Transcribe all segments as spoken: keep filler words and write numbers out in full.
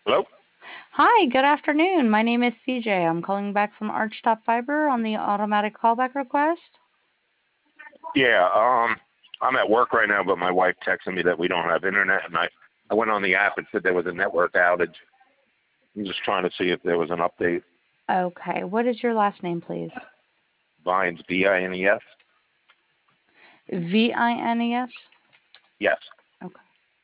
Hello? Hi, good afternoon. My name is C J. I'm calling back from Archtop Fiber on the automatic callback request. Yeah, um, I'm at work right now, but my wife texted me that we don't have internet, and I, I went on the app and said there was a network outage. I'm just trying to see if there was an update. Okay, what is your last name, please? Vines, V I N E S? V I N E S? Yes. Okay.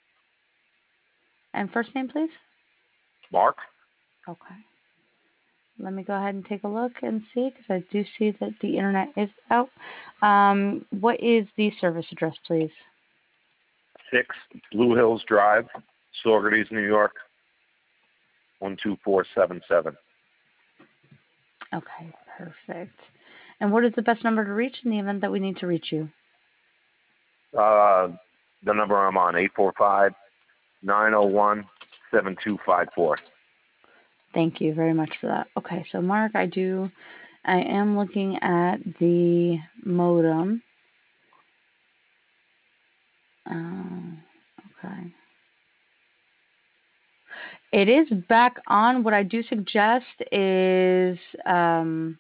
And first name, please? Mark? Okay. Let me go ahead and take a look and see, because I do see that the internet is out. Um, what is the service address, please? six Blue Hills Drive, Saugerties, New York, one two four seven seven. Okay, perfect. And what is the best number to reach in the event that we need to reach you? Uh, the number I'm on, eight four five, nine zero one, seven two five four. Thank you very much for that. Okay, so Mark, I do, I am looking at the modem. Uh, okay. It is back on. What I do suggest is, um,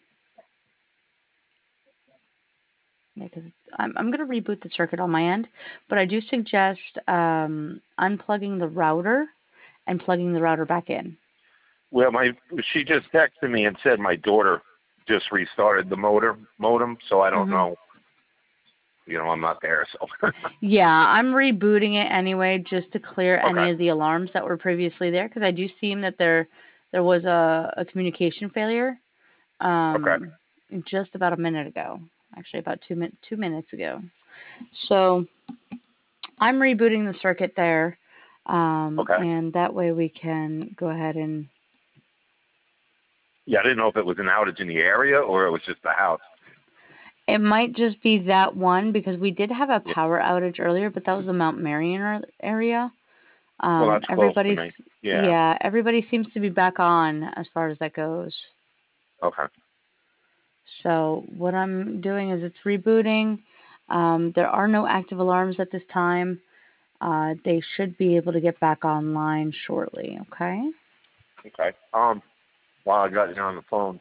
yeah, because I'm, I'm going to reboot the circuit on my end, but I do suggest um, unplugging the router and plugging the router back in. Well, my she just texted me and said my daughter just restarted the motor modem, so I don't hmm know. You know, I'm not there, so. Yeah, I'm rebooting it anyway just to clear Okay. any of the alarms that were previously there, because I do see that there there was a, a communication failure Okay. um, just about a minute ago, actually about two min- two minutes ago. So I'm rebooting the circuit there, um, Okay. and that way we can go ahead and. Yeah, I didn't know if it was an outage in the area or it was just the house. It might just be that one, because we did have a Yeah. power outage earlier, but that was the Mount Marion area. Well, Um, that's close to me. everybody's Yeah. yeah, everybody seems to be back on as far as that goes. Okay. So what I'm doing is it's rebooting. Um, there are no active alarms at this time. Uh, they should be able to get back online shortly. Okay. Okay. Um, while I got you on the phone,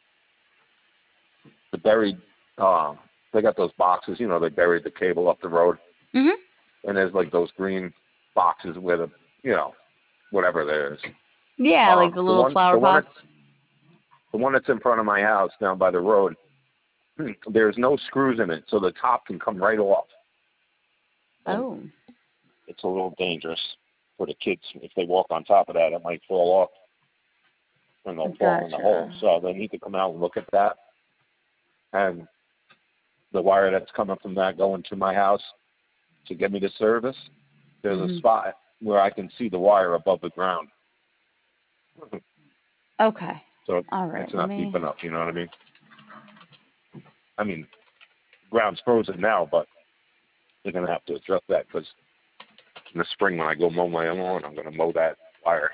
the buried, uh, they got those boxes. You know, they buried the cable up the road, Mhm. and there's like those green boxes with a, you know, whatever there is. Yeah, like Um, the the little one, flower the one that's, pots. the one that's in front of my house down by the road. There's no screws in it, so the top can come right off, and Oh, it's a little dangerous for the kids. If they walk on top of that, it might fall off and they'll fall in the hole. gotcha. So they need to come out and look at that. And the wire that's coming from that going to my house to get me to service, there's a Mhm. spot where I can see the wire above the ground. Okay. So All right. it's Let not deep me. enough, you know what I mean? I mean, ground's frozen now, but they're going to have to adjust that because in the spring when I go mow my lawn, I'm going to mow that wire.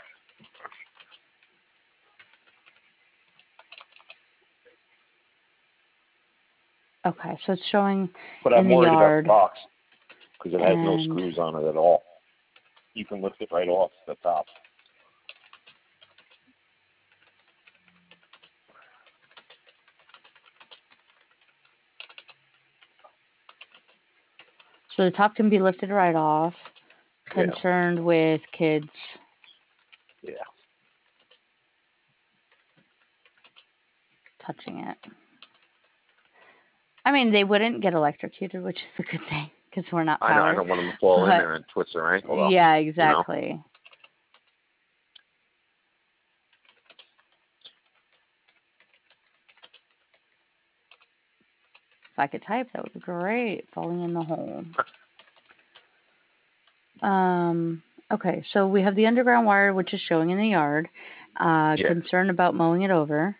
Okay, so it's showing But in I'm the worried about the yard, box because it has no and screws on it at all. You can lift it right off the top. so the top can be lifted right off. Yeah, Concerned with kids yeah. touching it. I mean, they wouldn't get electrocuted, which is a good thing because we're not I know. I powered. don't want them to fall in But there and twist their ankle, though. yeah, You know. exactly. If I could type, that would be great. Falling in the hole. Um, okay, so we have the underground wire, which is showing in the yard. Uh, Yeah. concern about mowing it over.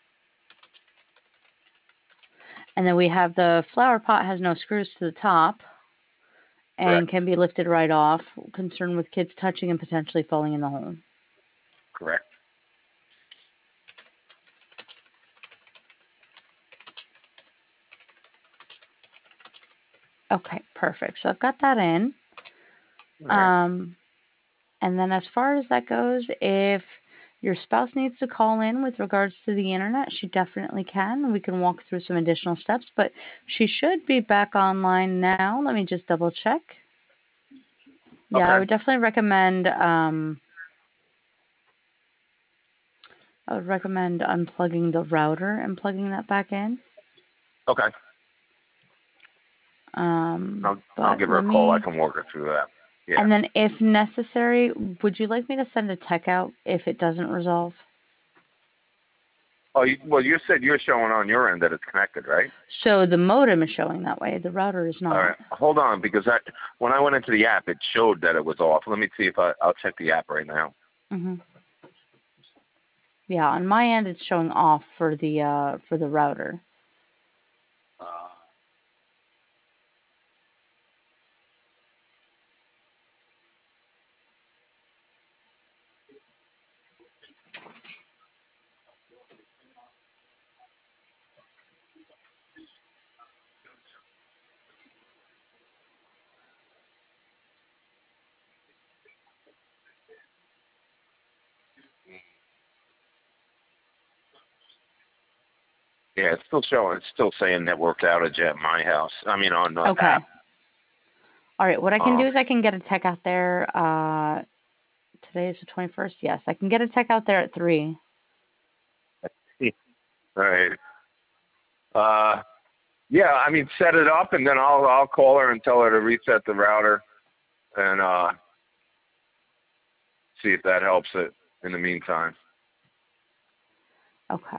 And then we have the flower pot has no screws to the top and Correct. can be lifted right off. Concern with kids touching and potentially falling in the hole. Correct. Okay, perfect. So I've got that in. All right. Um, And then as far as that goes, if your spouse needs to call in with regards to the internet, she definitely can. We can walk through some additional steps, but she should be back online now. Let me just double check. Yeah, I Okay. would definitely recommend um I would recommend unplugging the router and plugging that back in. Okay. Um, I'll I'll but give her let a call. I me, can work her through that. Yeah. and then if necessary, would you like me to send a tech out if it doesn't resolve? Oh, you, well, you said you're showing on your end that it's connected, right? So the modem is showing that way. The router is All not. right. Hold on, because I when I went into the app, it showed that it was off. Let me see if I I'll check the app right now. hmm Yeah, on my end it's showing off for the uh for the router. Uh, yeah, it's still showing. It's still saying network outage at my house. I mean, on the Okay. app. All right. What I can do Um. is I can get a tech out there. Uh, today is the twenty-first. Yes, I can get a tech out there at three. All right. Uh. Yeah. I mean, set it up, and then I'll I'll call her and tell her to reset the router, and uh, see if that helps it. In the meantime. Okay.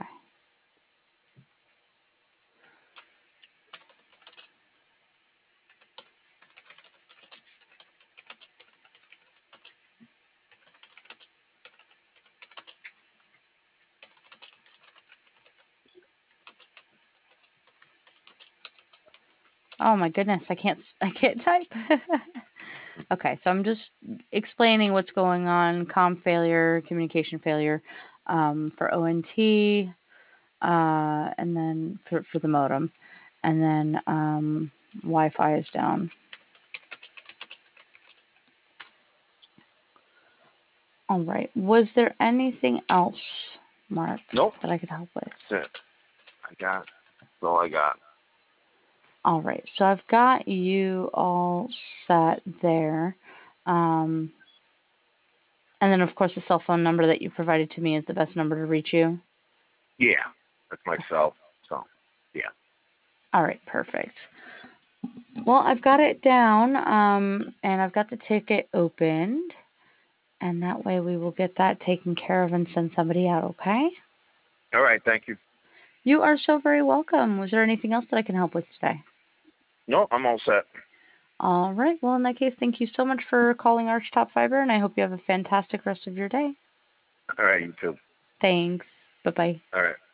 Oh my goodness, I can't I can't type. Okay, so I'm just explaining what's going on: comm failure, communication failure, um, for O N T, uh, and then for for the modem, and then um, Wi-Fi is down. All right. Was there anything else, Mark, Nope. that I could help with? That's it. I got. That's all I got. All right. So I've got you all set there. Um, and then, of course, the cell phone number that you provided to me is the best number to reach you. Yeah. That's myself. So. Yeah. All right. Perfect. Well, I've got it down, um, and I've got the ticket opened. And that way we will get that taken care of and send somebody out, okay? All right. Thank you. You are so very welcome. Was there anything else that I can help with today? No, I'm all set. All right. Well, in that case, thank you so much for calling Archtop Fiber, and I hope you have a fantastic rest of your day. All right. You too. Thanks. Bye-bye. All right.